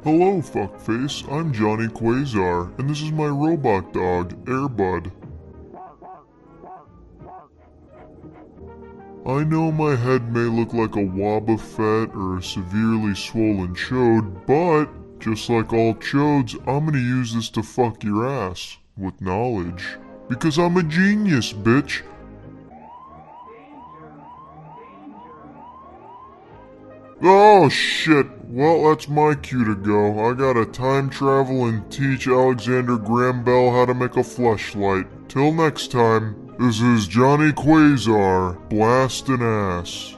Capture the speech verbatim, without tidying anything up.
Hello, fuckface. I'm Johnny Quasar, and this is my robot dog, Airbud. I know my head may look like a Wobbuffet or a severely swollen chode, but, just like all chodes, I'm gonna use this to fuck your ass. With knowledge. Because I'm a genius, bitch! Oh shit! Well, that's my cue to go. I gotta time travel and teach Alexander Graham Bell how to make a fleshlight. Till next time, this is Johnny Quasar, blastin' ass.